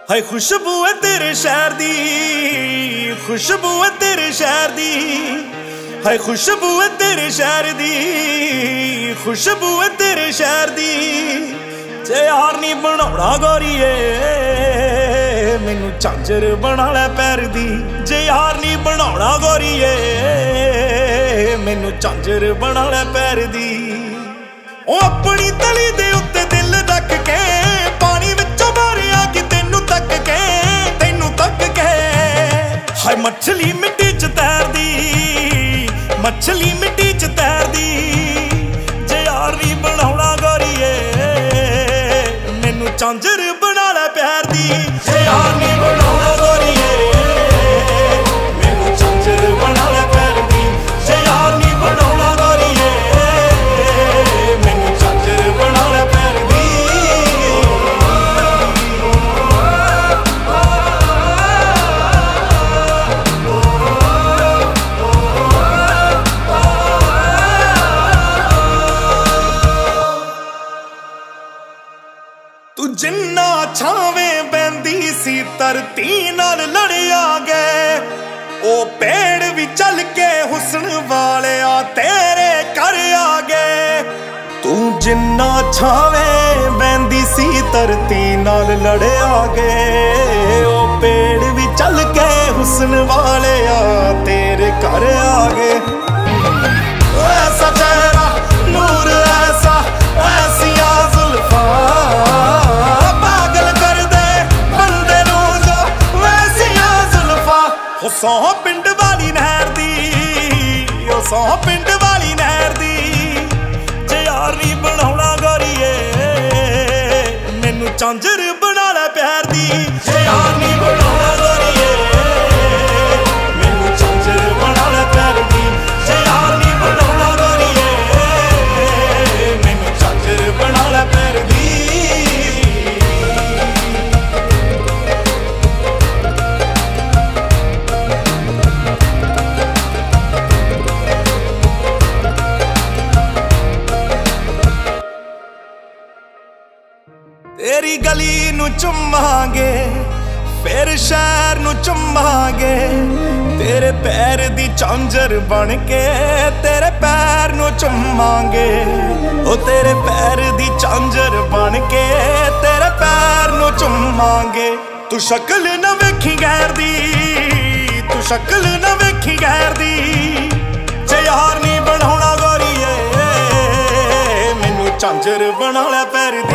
हाय खुशबू है तेरे शहर दी, खुशबू है तेरे शहर दी, हाय खुशबू है तेरे शहर दी, खुशबू है तेरे शहर दी। जे यार नी बनाउणा गोरीए मैनू झांझर बना लै पैर दी, जे यार नी बनाउणा गोरीए मैनू झांझर बना लै पैर दी। ओ अपनी तली दे उत्ते दिल रख के पानी विचों मारिया कि तेनू तक के, तेनू तक के। हाय मछली मिट्टी च तैरदी, मछली मिट्टी च तैरदी। जे यार नी बनाउणा गोरीए मैनू झांझर बना लै प्यार दी, जे यार नी बनाउणा गोरीए मैनू झांझर बना लै प्यार दी, जे यार नी बनाउणा गोरीए मैनू झांझर बना लै प्यार दी। तू जिन्ना छावें बहंदी सी धरती नाल लड़िया गए, ओ पेड़ भी चल के हुस्न वाले तेरे घर आ गए। तू जिन्ना छावें बहंदी सी धरती नाल लड़िया गए, ओ पेड़ भी चल के हुस्न वाले तेरे घर आ गए। ऐसा चेहरा नूर ऐसा ऐसिया जुल्फा सौ पिंड वाली नहर दी, ओ सौ पिंड वाली नहर दी। जे यार नी बनाउणा गोरीए मैनू झांझर बना लै प्यार दी, जे यार नी बनाउणा गोरीए मैनू झांझर बना लै प्यार दी, जे यार नी बनाउणा गोरीए मैनू झांझर बना लै प्यार दी। तेरी गली नू चुमांगे फिर शहर नू चुमांगे, तेरे पैर दी झांझर बन के तेरे पैर नू चुमांगे, ओ तेरे पैर दी झांझर बन के तेरे पैर नू चुमांगे। तू शक्ल न वेखी गैर दी, तू शक्ल न वेखी गैर दी। जे यार नी बनाउणा गोरीए मैनू झांझर बना लै पैर